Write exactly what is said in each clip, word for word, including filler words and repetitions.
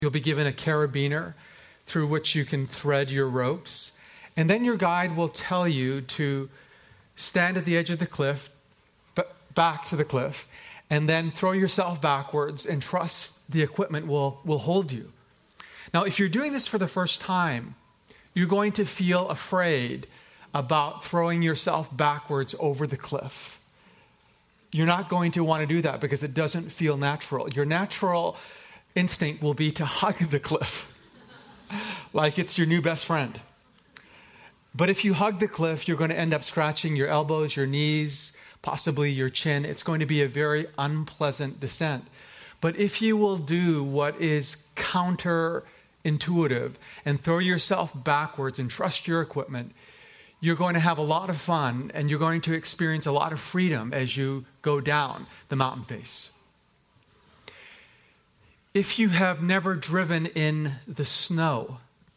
You'll be given a carabiner through which you can thread your ropes. And then your guide will tell you to stand at the edge of the cliff, back to the cliff, and then throw yourself backwards and trust the equipment will, will hold you. Now, if you're doing this for the first time, you're going to feel afraid about throwing yourself backwards over the cliff. You're not going to want to do that because it doesn't feel natural. Your natural instinct will be to hug the cliff like it's your new best friend. But if you hug the cliff, you're going to end up scratching your elbows, your knees, possibly your chin. It's going to be a very unpleasant descent. But if you will do what is counterintuitive and throw yourself backwards and trust your equipment, you're going to have a lot of fun and you're going to experience a lot of freedom as you go down the mountain face. If you have never driven in the snow,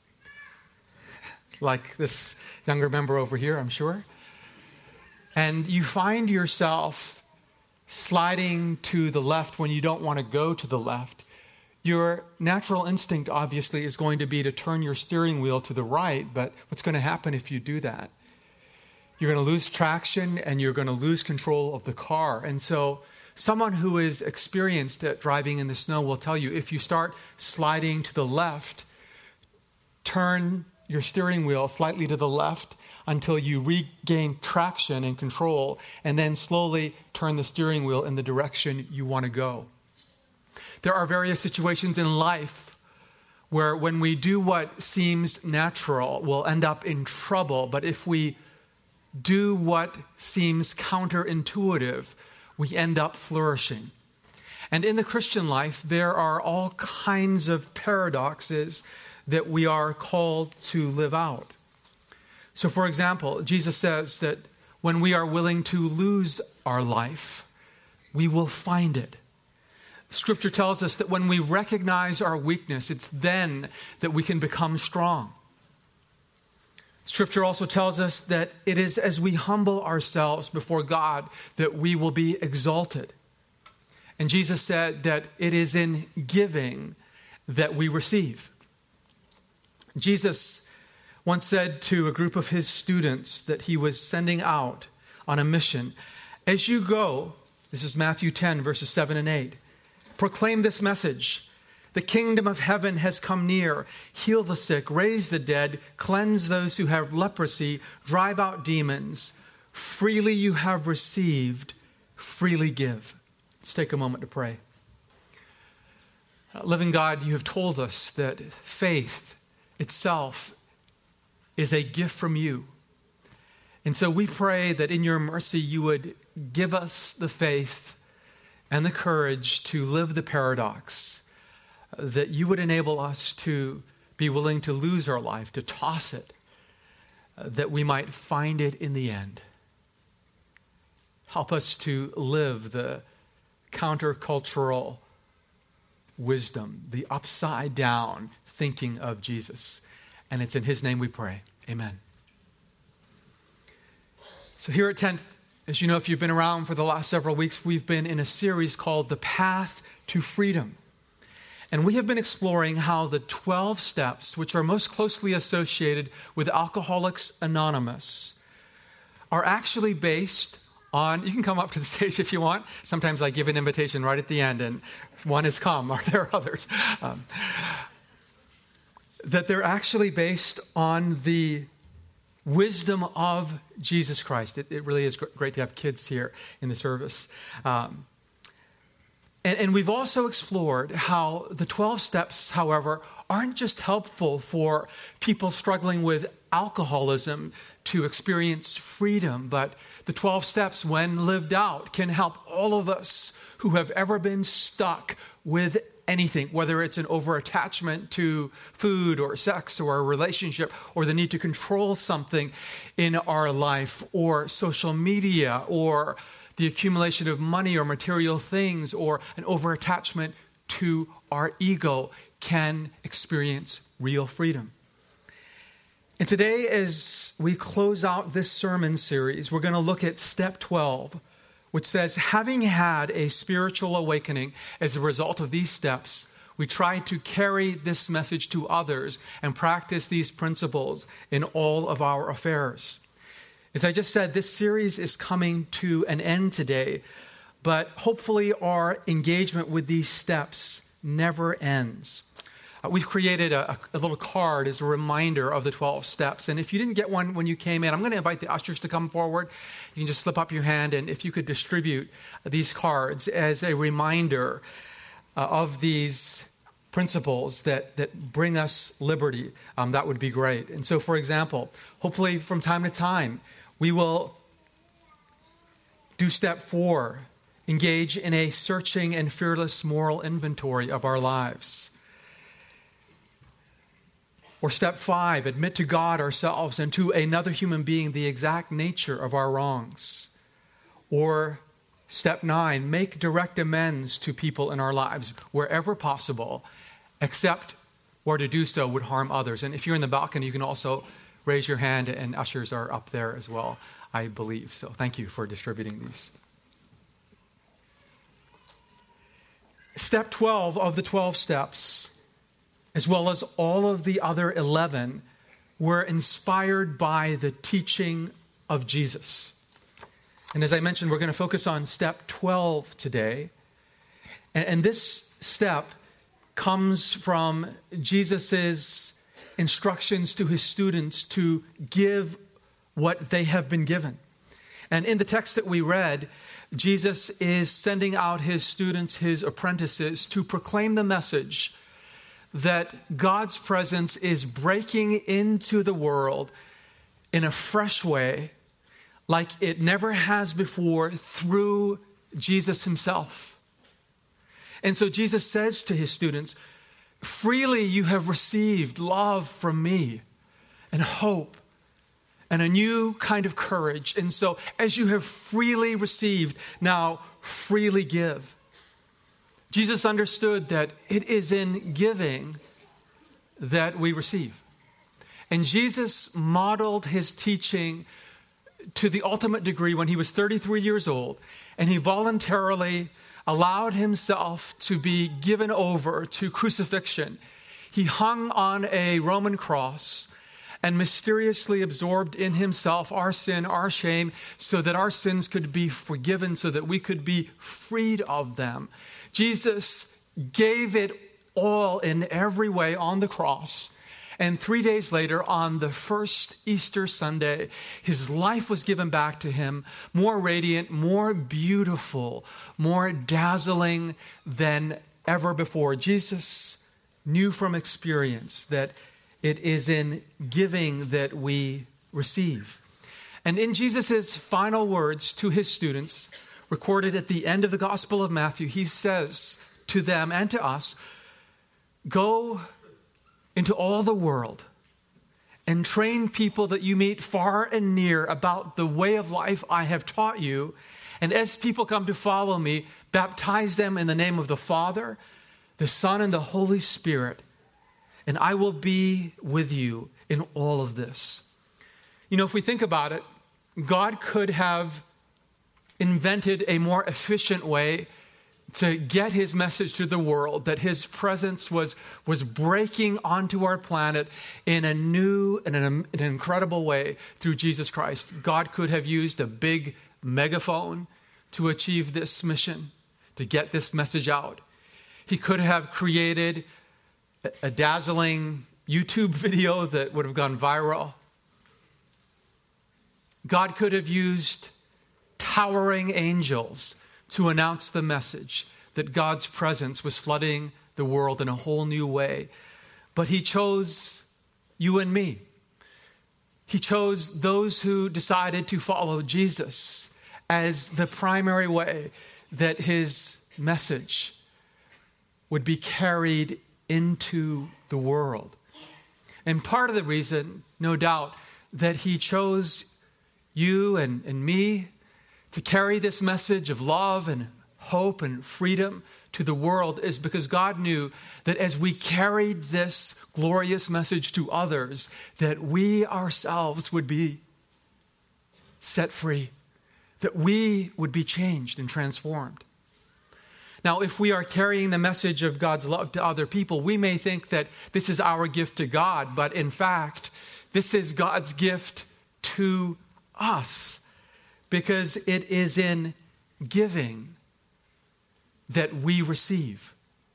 like this younger member over here, I'm sure, and you find yourself sliding to the left when you don't want to go to the left, your natural instinct obviously is going to be to turn your steering wheel to the right, but what's going to happen if you do that? You're going to lose traction and you're going to lose control of the car. And so someone who is experienced at driving in the snow will tell you, if you start sliding to the left, turn your steering wheel slightly to the left until you regain traction and control, and then slowly turn the steering wheel in the direction you want to go. There are various situations in life where when we do what seems natural, we'll end up in trouble. But if we do what seems counterintuitive, we end up flourishing. And in the Christian life, there are all kinds of paradoxes that we are called to live out. So, for example, Jesus says that when we are willing to lose our life, we will find it. Scripture tells us that when we recognize our weakness, it's then that we can become strong. Scripture also tells us that it is as we humble ourselves before God that we will be exalted. And Jesus said that it is in giving that we receive. Jesus once said to a group of his students that he was sending out on a mission, as you go, this is Matthew ten, verses seven and eight, proclaim this message: the kingdom of heaven has come near. Heal the sick, raise the dead, cleanse those who have leprosy, drive out demons. Freely you have received, freely give. Let's take a moment to pray. Living God, you have told us that faith itself is a gift from you. And so we pray that in your mercy you would give us the faith and the courage to live the paradox, that you would enable us to be willing to lose our life, to toss it, that we might find it in the end. Help us to live the countercultural wisdom, the upside down thinking of Jesus. And it's in his name we pray. Amen. So here at tenth, as you know, if you've been around for the last several weeks, we've been in a series called The Path to Freedom. And we have been exploring how the twelve steps, which are most closely associated with Alcoholics Anonymous, are actually based on, you can come up to the stage if you want. Sometimes I give an invitation right at the end, and one has come. Are there others? Um, that they're actually based on the wisdom of Jesus Christ. It, it really is gr- great to have kids here in the service. Um, and, and we've also explored how the twelve steps, however, aren't just helpful for people struggling with alcoholism to experience freedom, but the twelve steps, when lived out, can help all of us who have ever been stuck with anything, whether it's an over-attachment to food or sex or a relationship or the need to control something in our life or social media or the accumulation of money or material things or an over-attachment to our ego, can experience real freedom. And today, as we close out this sermon series, we're going to look at step twelve, which says, having had a spiritual awakening as a result of these steps, we try to carry this message to others and practice these principles in all of our affairs. As I just said, this series is coming to an end today, but hopefully our engagement with these steps never ends. Uh, we've created a, a little card as a reminder of the twelve steps. And if you didn't get one when you came in, I'm going to invite the ushers to come forward. You can just slip up your hand, and if you could distribute these cards as a reminder uh, of these principles that, that bring us liberty, um, that would be great. And so, for example, hopefully from time to time, we will do step four, engage in a searching and fearless moral inventory of our lives. Or step five, admit to God, ourselves, and to another human being the exact nature of our wrongs. Or step nine, make direct amends to people in our lives wherever possible, except where to do so would harm others. And if you're in the balcony, you can also raise your hand, and ushers are up there as well, I believe. So thank you for distributing these. Step twelve of the twelve steps, as well as all of the other eleven, were inspired by the teaching of Jesus. And as I mentioned, we're going to focus on step twelve today. And, and this step comes from Jesus's instructions to his students to give what they have been given. And in the text that we read, Jesus is sending out his students, his apprentices, to proclaim the message that God's presence is breaking into the world in a fresh way, like it never has before, through Jesus himself. And so Jesus says to his students, freely you have received love from me and hope and a new kind of courage. And so as you have freely received, now freely give. Jesus understood that it is in giving that we receive. And Jesus modeled his teaching to the ultimate degree when he was thirty-three years old, and he voluntarily allowed himself to be given over to crucifixion. He hung on a Roman cross and mysteriously absorbed in himself our sin, our shame, so that our sins could be forgiven, so that we could be freed of them. Jesus gave it all in every way on the cross. And three days later, on the first Easter Sunday, his life was given back to him, more radiant, more beautiful, more dazzling than ever before. Jesus knew from experience that it is in giving that we receive. And in Jesus' final words to his students, recorded at the end of the Gospel of Matthew, he says to them and to us, go into all the world and train people that you meet far and near about the way of life I have taught you. And as people come to follow me, baptize them in the name of the Father, the Son, and the Holy Spirit. And I will be with you in all of this. You know, if we think about it, God could have invented a more efficient way to get his message to the world, that his presence was, was breaking onto our planet in a new and an, an incredible way through Jesus Christ. God could have used a big megaphone to achieve this mission, to get this message out. He could have created a, a dazzling YouTube video that would have gone viral. God could have used towering angels to announce the message that God's presence was flooding the world in a whole new way. But he chose you and me. He chose those who decided to follow Jesus as the primary way that his message would be carried into the world. And part of the reason, no doubt, that he chose you and, and me to carry this message of love and hope and freedom to the world is because God knew that as we carried this glorious message to others, that we ourselves would be set free, that we would be changed and transformed. Now, if we are carrying the message of God's love to other people, we may think that this is our gift to God, but in fact, this is God's gift to us, because it is in giving that we receive.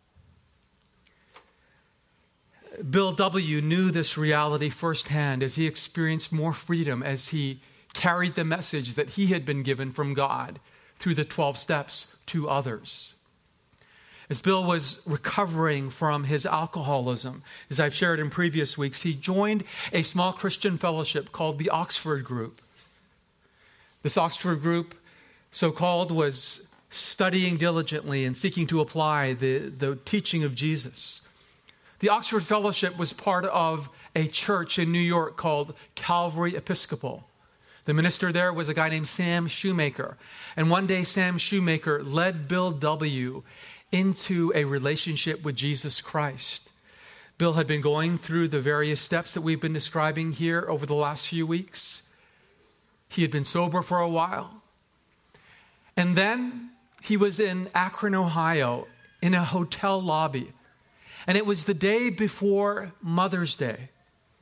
Bill W. knew this reality firsthand as he experienced more freedom as he carried the message that he had been given from God through the twelve steps to others. As Bill was recovering from his alcoholism, as I've shared in previous weeks, he joined a small Christian fellowship called the Oxford Group. This Oxford Group, so-called, was studying diligently and seeking to apply the, the teaching of Jesus. The Oxford Fellowship was part of a church in New York called Calvary Episcopal. The minister there was a guy named Sam Shoemaker. And one day Sam Shoemaker led Bill W. into a relationship with Jesus Christ. Bill had been going through the various steps that we've been describing here over the last few weeks. He had been sober for a while. And then he was in Akron, Ohio, in a hotel lobby. And it was the day before Mother's Day.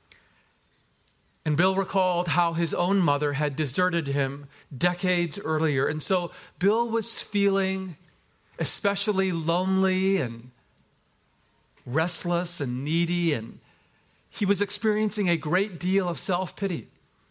And Bill recalled how his own mother had deserted him decades earlier. And so Bill was feeling especially lonely and restless and needy, and he was experiencing a great deal of self-pity.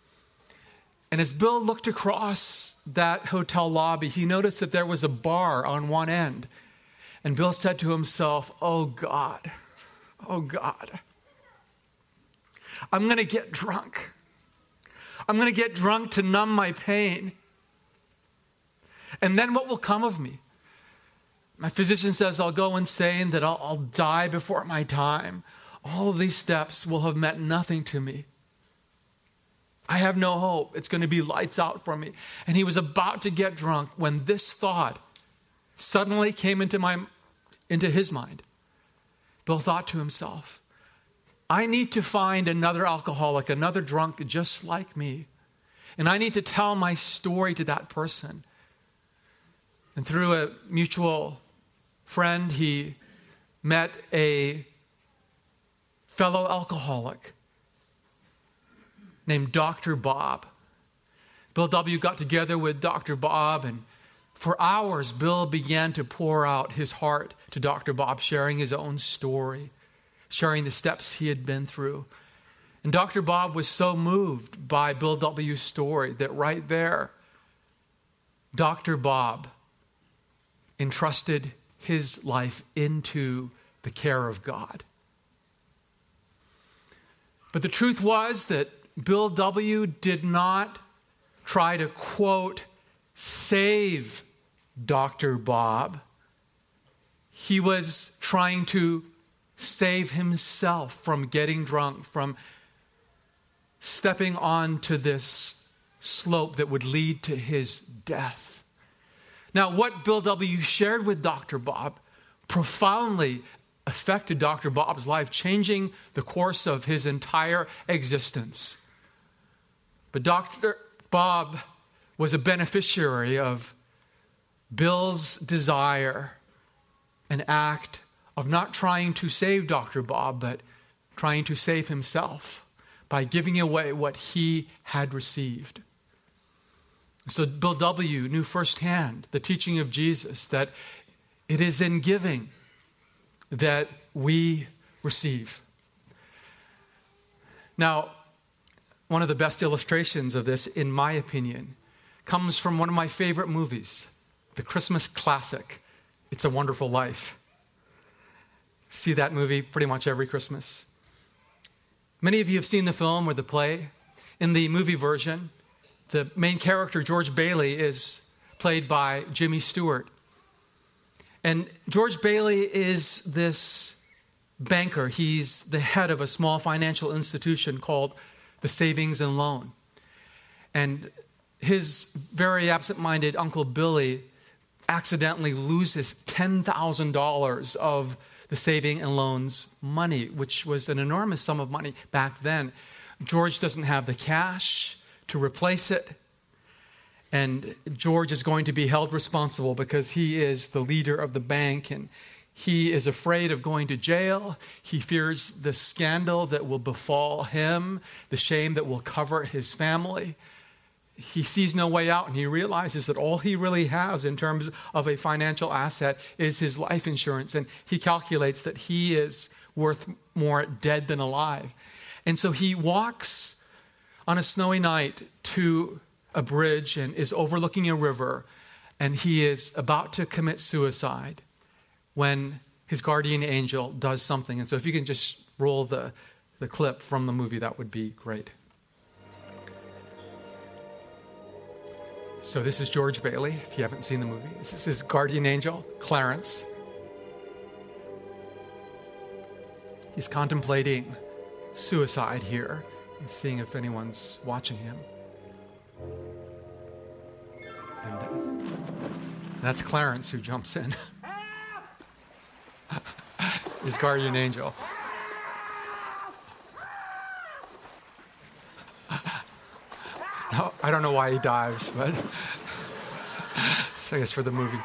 And as Bill looked across that hotel lobby, he noticed that there was a bar on one end. And Bill said to himself, "Oh God, oh God, I'm going to get drunk. I'm going to get drunk to numb my pain. And then what will come of me? My physician says I'll go insane, that I'll, I'll die before my time. All of these steps will have meant nothing to me. I have no hope. It's going to be lights out for me." And he was about to get drunk when this thought suddenly came into my, into his mind. Bill thought to himself, I need to find another alcoholic, another drunk just like me. And I need to tell my story to that person. And through a mutual friend, he met a fellow alcoholic named Doctor Bob. Bill W. got together with Doctor Bob, and for hours, Bill began to pour out his heart to Doctor Bob, sharing his own story, sharing the steps he had been through. And Doctor Bob was so moved by Bill W.'s story that right there, Doctor Bob entrusted his life into the care of God. But the truth was that Bill W. did not try to, quote, save Doctor Bob. He was trying to save himself from getting drunk, from stepping onto this slope that would lead to his death. Now, what Bill W. shared with Doctor Bob profoundly affected Doctor Bob's life, changing the course of his entire existence. But Doctor Bob was a beneficiary of Bill's desire, an act of not trying to save Doctor Bob, but trying to save himself by giving away what he had received. So Bill W. knew firsthand the teaching of Jesus, that it is in giving that we receive. Now, one of the best illustrations of this, in my opinion, comes from one of my favorite movies, the Christmas classic, It's a Wonderful Life. See that movie pretty much every Christmas. Many of you have seen the film or the play. In the movie version, the main character, George Bailey, is played by Jimmy Stewart. And George Bailey is this banker. He's the head of a small financial institution called the Savings and Loan. And his very absent-minded Uncle Billy accidentally loses ten thousand dollars of the Saving and Loan's money, which was an enormous sum of money back then. George doesn't have the cash to replace it. And George is going to be held responsible because he is the leader of the bank, and he is afraid of going to jail. He fears the scandal that will befall him, the shame that will cover his family. He sees no way out, and he realizes that all he really has in terms of a financial asset is his life insurance. And he calculates that he is worth more dead than alive. And so he walks on a snowy night to a bridge and is overlooking a river, and he is about to commit suicide when his guardian angel does something. And so if you can just roll the, the clip from the movie, that would be great. So this is George Bailey, if you haven't seen the movie. This is his guardian angel, Clarence. He's contemplating suicide here, and seeing if anyone's watching him. And that's Clarence who jumps in. His guardian angel. Now, I don't know why he dives, but I guess for the movie.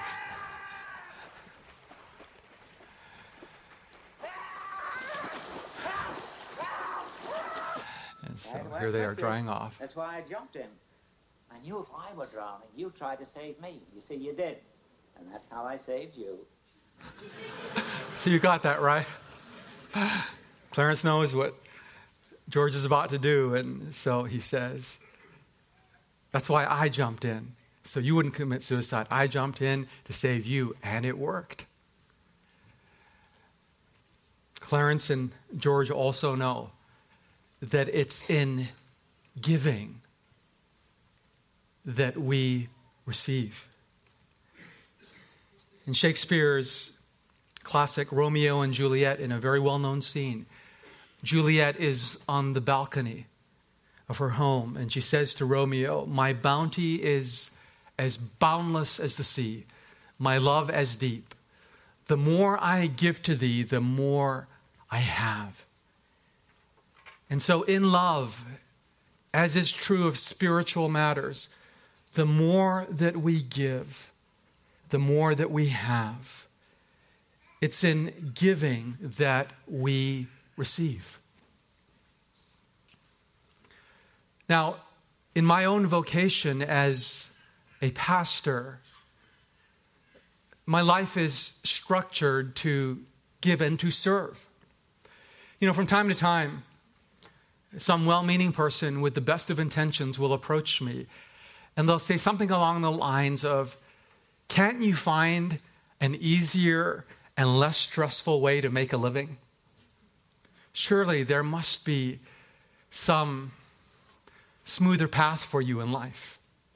And so here they are drying off. That's why I jumped in. I knew if I were drowning, you'd try to save me. You see, you did. And that's how I saved you. So you got that right. Clarence knows what George is about to do, and so he says, that's why I jumped in, so you wouldn't commit suicide. I jumped in to save you, and it worked. Clarence and George also know that it's in giving that we receive. In Shakespeare's classic Romeo and Juliet, in a very well-known scene, Juliet is on the balcony of her home, and she says to Romeo, my bounty is as boundless as the sea, my love as deep. The more I give to thee, the more I have. And so in love, as is true of spiritual matters, the more that we give, the more that we have. It's in giving that we receive. Now, in my own vocation as a pastor, my life is structured to give and to serve. You know, from time to time, some well-meaning person with the best of intentions will approach me, and they'll say something along the lines of, can't you find an easier and less stressful way to make a living? Surely there must be some smoother path for you in life.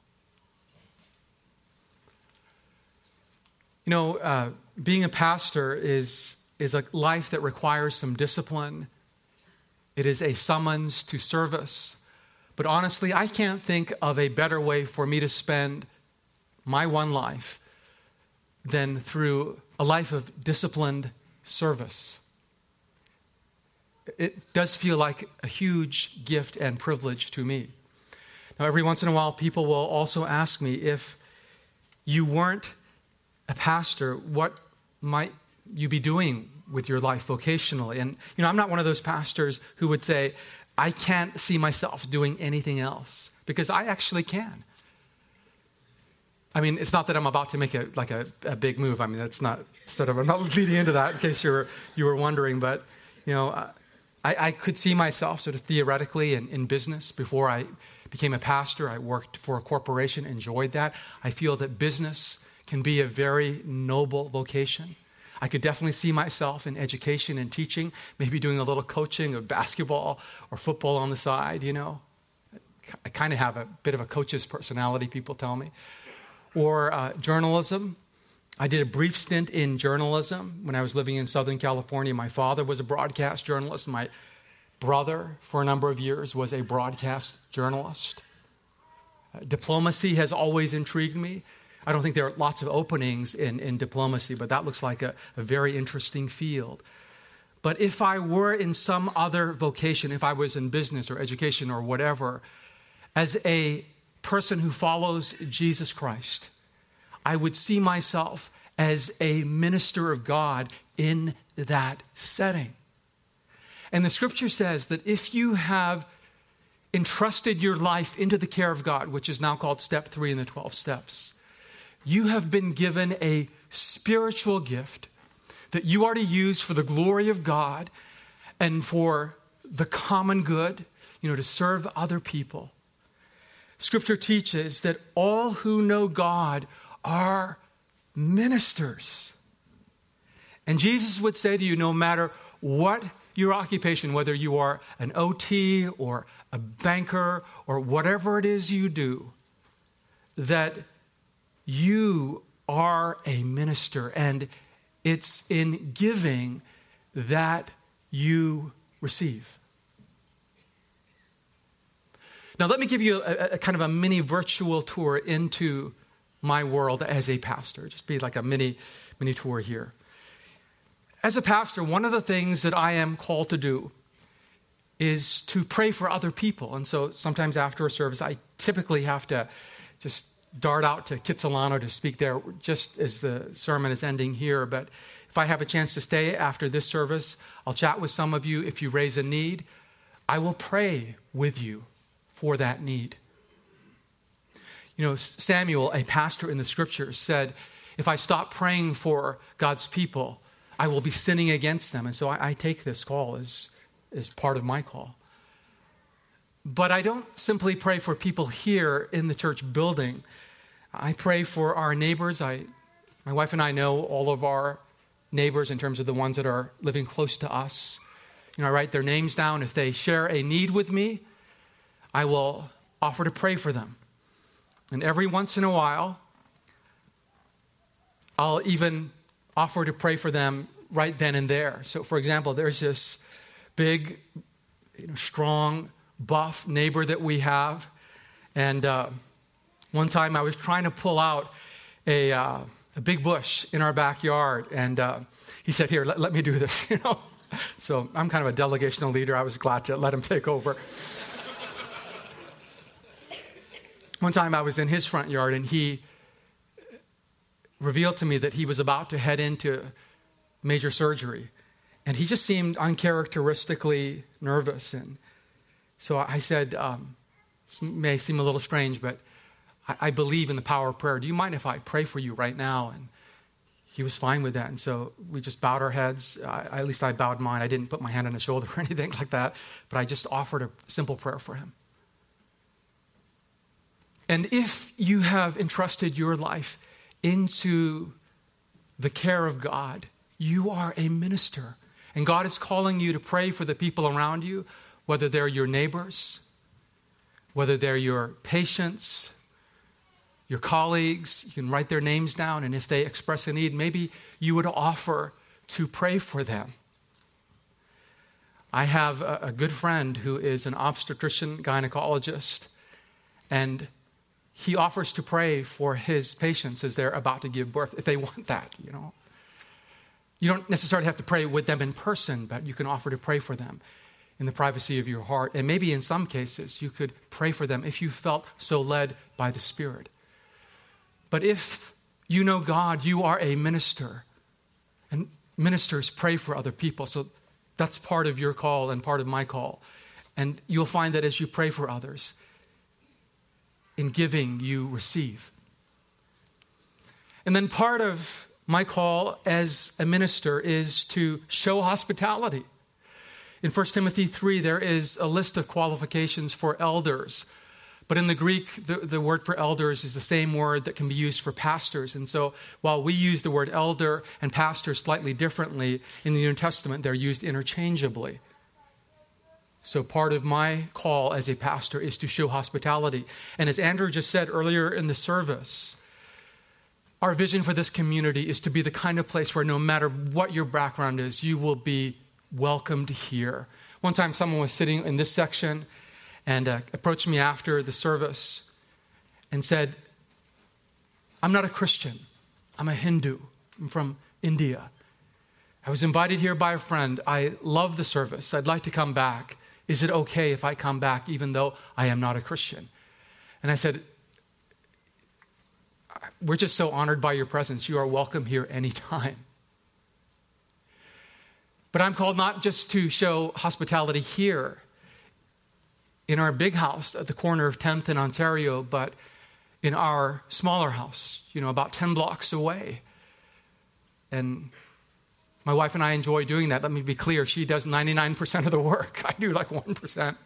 You know, uh, being a pastor is, is a life that requires some discipline. It is a summons to service. But honestly, I can't think of a better way for me to spend my one life than through a life of disciplined service. It does feel like a huge gift and privilege to me. Now, every once in a while, people will also ask me, if you weren't a pastor, what might you be doing with your life vocationally? And, you know, I'm not one of those pastors who would say, I can't see myself doing anything else, because I actually can. I mean, it's not that I'm about to make a like a, a big move. I mean, that's not sort of, I'm not leading into that in case you were, you were wondering. But, you know, I, I could see myself sort of theoretically in, in business. Before I became a pastor, I worked for a corporation, enjoyed that. I feel that business can be a very noble vocation. I could definitely see myself in education and teaching, maybe doing a little coaching of basketball or football on the side, you know. I kind of have a bit of a coach's personality, people tell me. Or uh, journalism. I did a brief stint in journalism when I was living in Southern California. My father was a broadcast journalist. My brother, for a number of years, was a broadcast journalist. Uh, diplomacy has always intrigued me. I don't think there are lots of openings in, in diplomacy, but that looks like a, a very interesting field. But if I were in some other vocation, if I was in business or education or whatever, as a person who follows Jesus Christ, I would see myself as a minister of God in that setting. And the scripture says that if you have entrusted your life into the care of God, which is now called step three in the twelve steps, you have been given a spiritual gift that you are to use for the glory of God and for the common good, you know, to serve other people. Scripture teaches that all who know God are ministers. And Jesus would say to you, no matter what your occupation, whether you are an O T or a banker or whatever it is you do, that you are a minister, and it's in giving that you receive. Now, let me give you a, a kind of a mini virtual tour into my world as a pastor. Just be like a mini, mini tour here. As a pastor, one of the things that I am called to do is to pray for other people. And so sometimes after a service, I typically have to just dart out to Kitsilano to speak there just as the sermon is ending here. But if I have a chance to stay after this service, I'll chat with some of you. If you raise a need, I will pray with you for that need. You know, Samuel, a pastor in the scriptures, said, if I stop praying for God's people, I will be sinning against them. And so I, I take this call as, as part of my call. But I don't simply pray for people here in the church building. I pray for our neighbors. I, my wife and I know all of our neighbors in terms of the ones that are living close to us. You know, I write their names down. If they share a need with me, I will offer to pray for them. And every once in a while, I'll even offer to pray for them right then and there. So, for example, there's this big, you know, strong, buff neighbor that we have. And uh, one time I was trying to pull out a, uh, a big bush in our backyard. And uh, he said, here, let, let me do this. You know. So I'm kind of a delegational leader. I was glad to let him take over. One time I was in his front yard, and he revealed to me that he was about to head into major surgery. And he just seemed uncharacteristically nervous. And so I said, um, this may seem a little strange, but I, I believe in the power of prayer. Do you mind if I pray for you right now? And he was fine with that. And so we just bowed our heads. I, at least I bowed mine. I didn't put my hand on his shoulder or anything like that. But I just offered a simple prayer for him. And if you have entrusted your life into the care of God, you are a minister. And God is calling you to pray for the people around you, whether they're your neighbors, whether they're your patients, your colleagues. You can write their names down, and if they express a need, maybe you would offer to pray for them. I have a, a good friend who is an obstetrician gynecologist, and he offers to pray for his patients as they're about to give birth, if they want that, you know. You don't necessarily have to pray with them in person, but you can offer to pray for them in the privacy of your heart. And maybe in some cases, you could pray for them if you felt so led by the Spirit. But if you know God, you are a minister. And ministers pray for other people. So that's part of your call and part of my call. And you'll find that as you pray for others, in giving, you receive. And then part of my call as a minister is to show hospitality. In First Timothy three, there is a list of qualifications for elders. But in the Greek, the, the word for elders is the same word that can be used for pastors. And so while we use the word elder and pastor slightly differently, in the New Testament, they're used interchangeably. So part of my call as a pastor is to show hospitality. And as Andrew just said earlier in the service, our vision for this community is to be the kind of place where no matter what your background is, you will be welcomed here. One time someone was sitting in this section and uh, approached me after the service and said, I'm not a Christian. I'm a Hindu. I'm from India. I was invited here by a friend. I love the service. I'd like to come back. Is it okay if I come back even though I am not a Christian? And I said, we're just so honored by your presence. You are welcome here anytime. But I'm called not just to show hospitality here in our big house at the corner of tenth and Ontario, but in our smaller house, you know, about ten blocks away. And my wife and I enjoy doing that. Let me be clear. She does ninety-nine percent of the work. I do like one percent.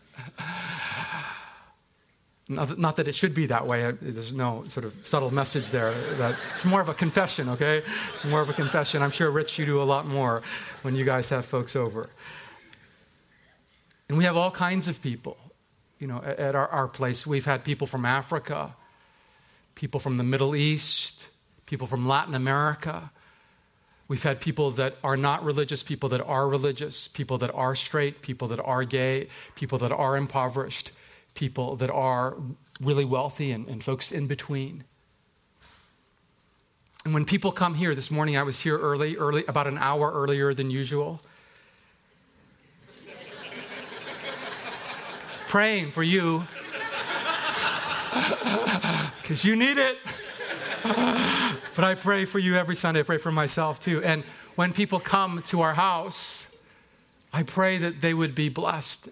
Not, not that it should be that way. There's no sort of subtle message there. That it's more of a confession, okay? More of a confession. I'm sure, Rich, you do a lot more when you guys have folks over. And we have all kinds of people, you know, at, at our, our place. We've had people from Africa, people from the Middle East, people from Latin America. We've had people that are not religious, people that are religious, people that are straight, people that are gay, people that are impoverished, people that are really wealthy, and, and folks in between. And when people come here, this morning I was here early, early, about an hour earlier than usual. Praying for you. Because you need it. But I pray for you every Sunday. I pray for myself too. And when people come to our house, I pray that they would be blessed.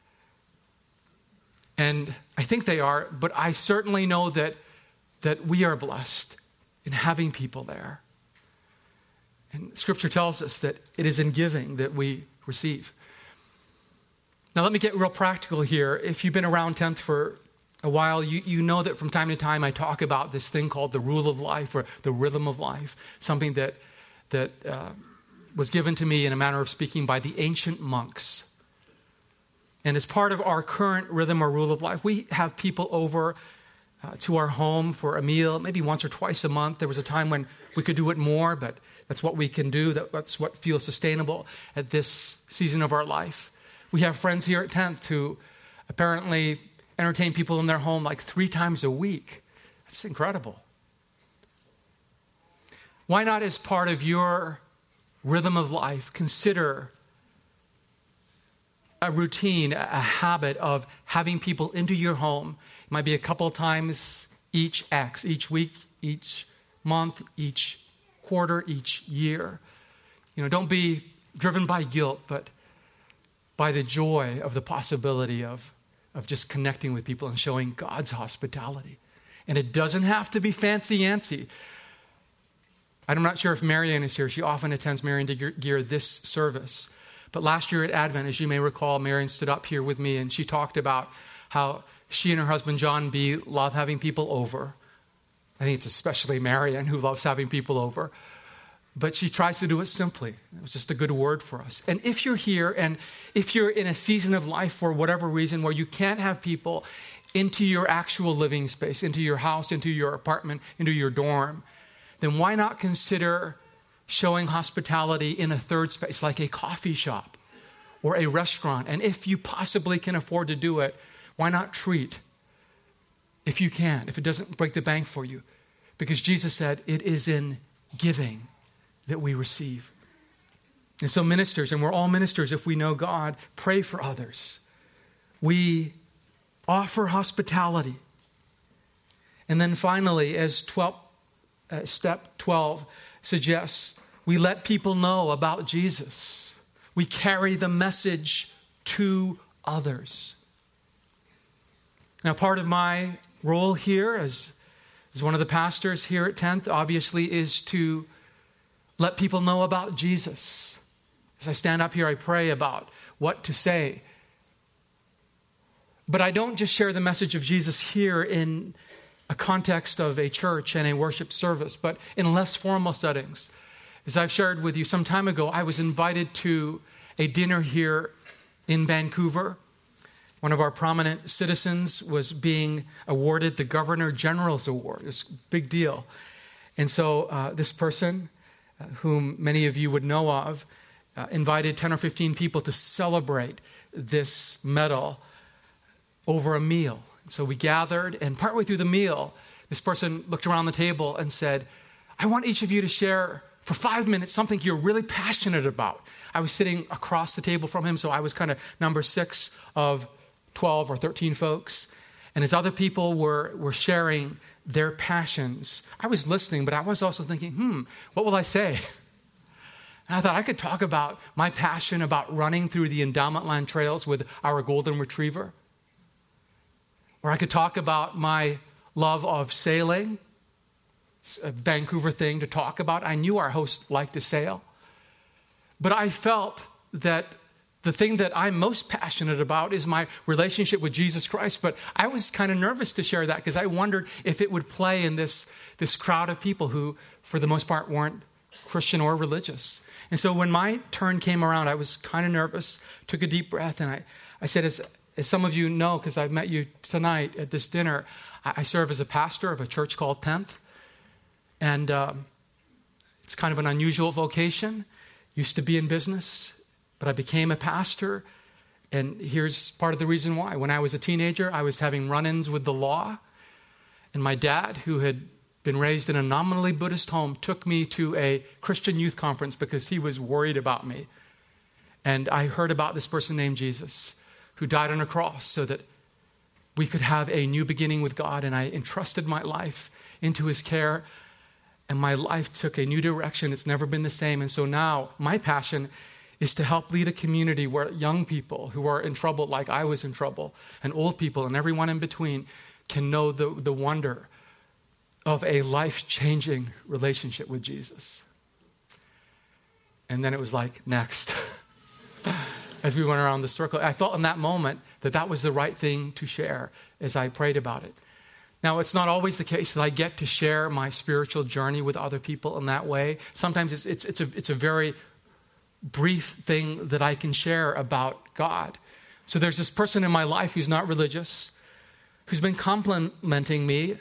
And I think they are, but I certainly know that, that we are blessed in having people there. And Scripture tells us that it is in giving that we receive. Now let me get real practical here. If you've been around tenth for a while, you, you know that from time to time I talk about this thing called the rule of life or the rhythm of life, something that, that uh, was given to me in a manner of speaking by the ancient monks. And as part of our current rhythm or rule of life, we have people over uh, to our home for a meal, maybe once or twice a month. There was a time when we could do it more, but that's what we can do. That, that's what feels sustainable at this season of our life. We have friends here at tenth who apparently entertain people in their home like three times a week. That's incredible. Why not, as part of your rhythm of life, consider a routine, a habit of having people into your home? It might be a couple of times each X, each week, each month, each quarter, each year. You know, don't be driven by guilt, but by the joy of the possibility of, of just connecting with people and showing God's hospitality. And it doesn't have to be fancy-ancy. I'm not sure if Marianne is here. She often attends Marianne de Geer this service. But last year at Advent, as you may recall, Marianne stood up here with me and she talked about how she and her husband, John B., love having people over. I think it's especially Marianne who loves having people over. But she tries to do it simply. It was just a good word for us. And if you're here and if you're in a season of life for whatever reason where you can't have people into your actual living space, into your house, into your apartment, into your dorm, then why not consider showing hospitality in a third space, like a coffee shop or a restaurant? And if you possibly can afford to do it, why not treat? If you can, if it doesn't break the bank for you. Because Jesus said it is in giving that we receive. And so ministers, and we're all ministers if we know God, pray for others. We offer hospitality. And then finally, as twelve, uh, step twelve suggests, we let people know about Jesus. We carry the message to others. Now, part of my role here as, as one of the pastors here at tenth, obviously, is to let people know about Jesus. As I stand up here, I pray about what to say. But I don't just share the message of Jesus here in a context of a church and a worship service, but in less formal settings. As I've shared with you some time ago, I was invited to a dinner here in Vancouver. One of our prominent citizens was being awarded the Governor General's Award. It was a big deal. And so uh, this person, uh, whom many of you would know of, uh, invited ten or fifteen people to celebrate this medal over a meal. So we gathered, and partway through the meal, this person looked around the table and said, I want each of you to share for five minutes something you're really passionate about. I was sitting across the table from him, so I was kind of number six of twelve or thirteen folks. And as other people were, were sharing their passions. I was listening, but I was also thinking, hmm, what will I say? And I thought I could talk about my passion about running through the endowment land trails with our golden retriever. Or I could talk about my love of sailing. It's a Vancouver thing to talk about. I knew our host liked to sail. But I felt that the thing that I'm most passionate about is my relationship with Jesus Christ. But I was kind of nervous to share that because I wondered if it would play in this, this crowd of people who, for the most part, weren't Christian or religious. And so when my turn came around, I was kind of nervous, took a deep breath, and I, I said, as, as some of you know, because I've met you tonight at this dinner, I, I serve as a pastor of a church called tenth. And um, it's kind of an unusual vocation. Used to be in business, but I became a pastor. And here's part of the reason why. When I was a teenager, I was having run-ins with the law. And my dad, who had been raised in a nominally Buddhist home, took me to a Christian youth conference because he was worried about me. And I heard about this person named Jesus who died on a cross so that we could have a new beginning with God. And I entrusted my life into his care. And my life took a new direction. It's never been the same. And so now my passion is to help lead a community where young people who are in trouble like I was in trouble, and old people and everyone in between can know the, the wonder of a life-changing relationship with Jesus. And then it was like, next. As we went around the circle, I felt in that moment that that was the right thing to share as I prayed about it. Now, it's not always the case that I get to share my spiritual journey with other people in that way. Sometimes it's, it's, it's, a, it's a very brief thing that I can share about God. So there's this person in my life who's not religious, who's been complimenting me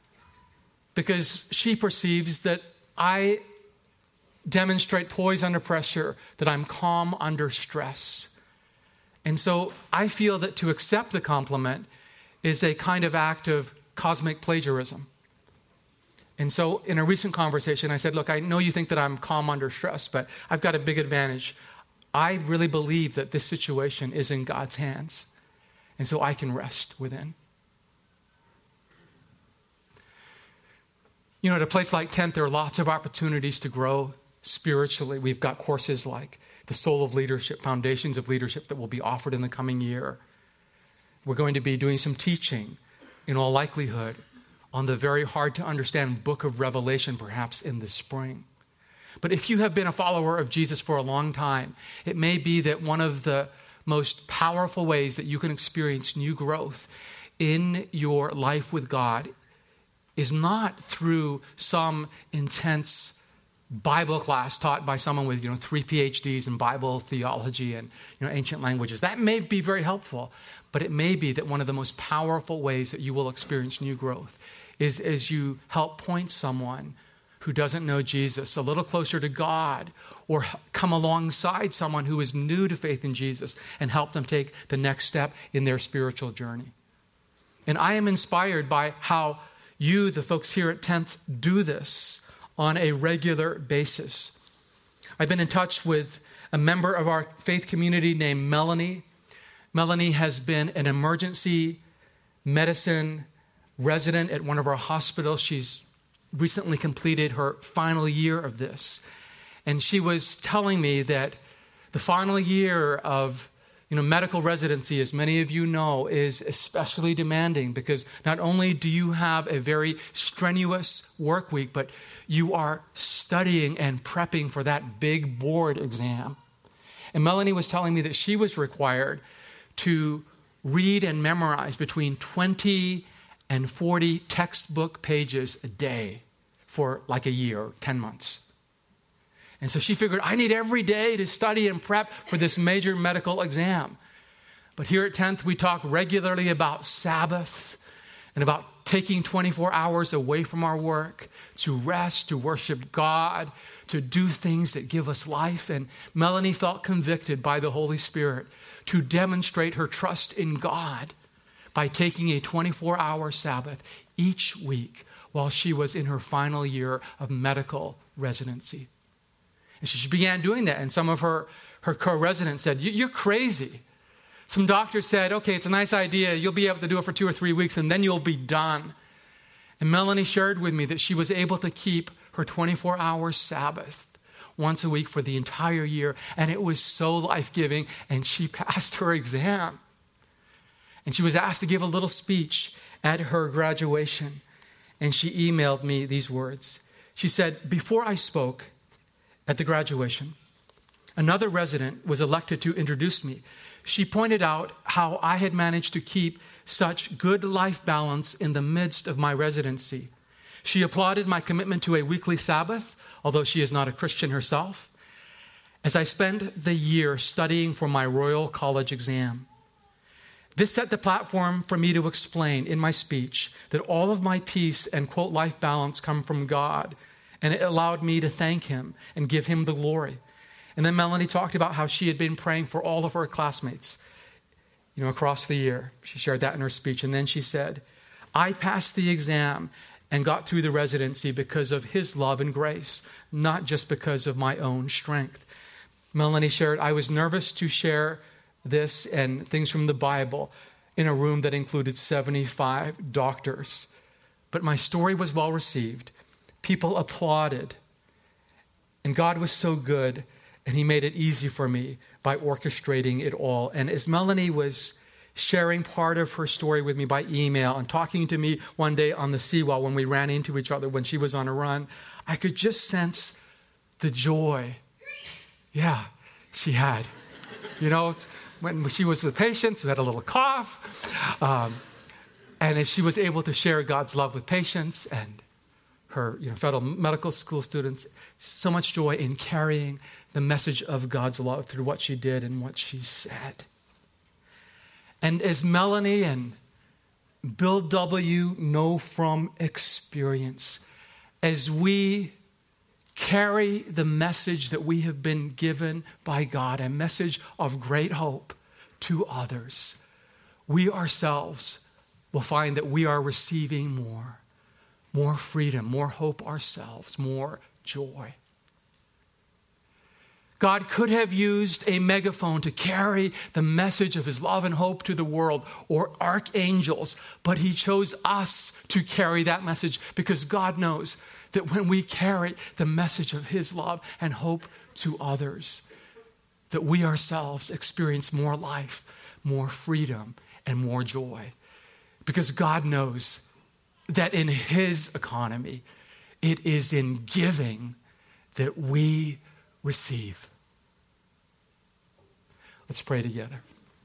because she perceives that I demonstrate poise under pressure, that I'm calm under stress. And so I feel that to accept the compliment is a kind of act of cosmic plagiarism. And so in a recent conversation, I said, look, I know you think that I'm calm under stress, but I've got a big advantage. I really believe that this situation is in God's hands. And so I can rest within. You know, at a place like tenth, there are lots of opportunities to grow spiritually. We've got courses like the Soul of Leadership, Foundations of Leadership, that will be offered in the coming year. We're going to be doing some teaching, in all likelihood, on the very hard-to-understand book of Revelation, perhaps in the spring. But if you have been a follower of Jesus for a long time, it may be that one of the most powerful ways that you can experience new growth in your life with God is not through some intense Bible class taught by someone with, you know, three P H Ds in Bible theology and, you know, ancient languages. That may be very helpful, but it may be that one of the most powerful ways that you will experience new growth is as you help point someone who doesn't know Jesus a little closer to God, or come alongside someone who is new to faith in Jesus and help them take the next step in their spiritual journey. And I am inspired by how you, the folks here at tenth, do this on a regular basis. I've been in touch with a member of our faith community named Melanie. Melanie has been an emergency medicine resident at one of our hospitals. She's recently completed her final year of this. And she was telling me that the final year of you know, medical residency, as many of you know, is especially demanding because not only do you have a very strenuous work week, but you are studying and prepping for that big board exam. And Melanie was telling me that she was required to read and memorize between twenty and forty textbook pages a day for like a year, ten months. And so she figured, I need every day to study and prep for this major medical exam. But here at tenth, we talk regularly about Sabbath and about taking twenty-four hours away from our work to rest, to worship God, to do things that give us life. And Melanie felt convicted by the Holy Spirit to demonstrate her trust in God by taking a twenty-four hour Sabbath each week while she was in her final year of medical residency. And she began doing that. And some of her, her co-residents said, you're crazy. Some doctors said, okay, it's a nice idea. You'll be able to do it for two or three weeks and then you'll be done. And Melanie shared with me that she was able to keep her twenty-four hour Sabbath once a week for the entire year. And it was so life-giving. And she passed her exam. And she was asked to give a little speech at her graduation. And she emailed me these words. She said, before I spoke at the graduation, another resident was elected to introduce me. She pointed out how I had managed to keep such good life balance in the midst of my residency. She applauded my commitment to a weekly Sabbath, although she is not a Christian herself, as I spent the year studying for my Royal College exam. This set the platform for me to explain in my speech that all of my peace and, quote, life balance come from God, and it allowed me to thank him and give him the glory. And then Melanie talked about how she had been praying for all of her classmates, you know, across the year. She shared that in her speech. And then she said, I passed the exam and got through the residency because of his love and grace, not just because of my own strength. Melanie shared, I was nervous to share this and things from the Bible in a room that included seventy-five doctors. But my story was well received. People applauded. And God was so good, and he made it easy for me by orchestrating it all. And as Melanie was sharing part of her story with me by email and talking to me one day on the seawall when we ran into each other when she was on a run, I could just sense the joy. Yeah, she had. You know, when she was with patients who had a little cough. Um, and as she was able to share God's love with patients and her you know, fellow medical school students, so much joy in carrying the message of God's love through what she did and what she said. And as Melanie and Bill W. know from experience, as we carry the message that we have been given by God, a message of great hope to others, we ourselves will find that we are receiving more, more freedom, more hope ourselves, more joy. God could have used a megaphone to carry the message of his love and hope to the world, or archangels, but he chose us to carry that message because God knows that when we carry the message of his love and hope to others, that we ourselves experience more life, more freedom, and more joy. Because God knows that in his economy, it is in giving that we receive. Let's pray together.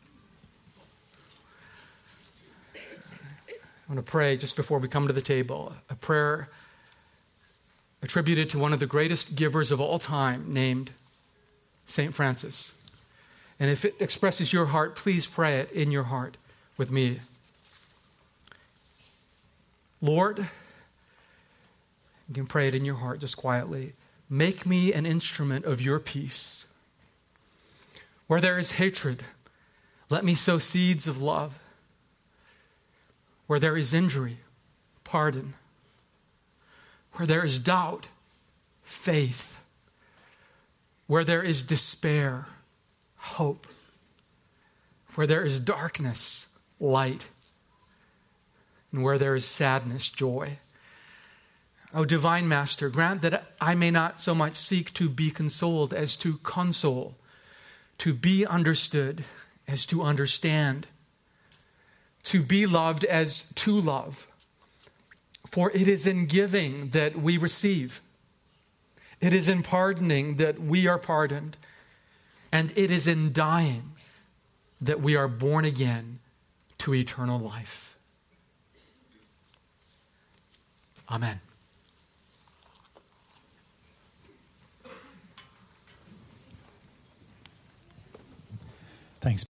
I want to pray just before we come to the table, a prayer attributed to one of the greatest givers of all time, named Saint Francis. And if it expresses your heart, please pray it in your heart with me. Lord, you can pray it in your heart just quietly. Make me an instrument of your peace. Where there is hatred, let me sow seeds of love. Where there is injury, pardon. Where there is doubt, faith. Where there is despair, hope. Where there is darkness, light. And where there is sadness, joy. O divine Master, grant that I may not so much seek to be consoled as to console, to be understood as to understand, to be loved as to love. For it is in giving that we receive. It is in pardoning that we are pardoned. And it is in dying that we are born again to eternal life. Amen.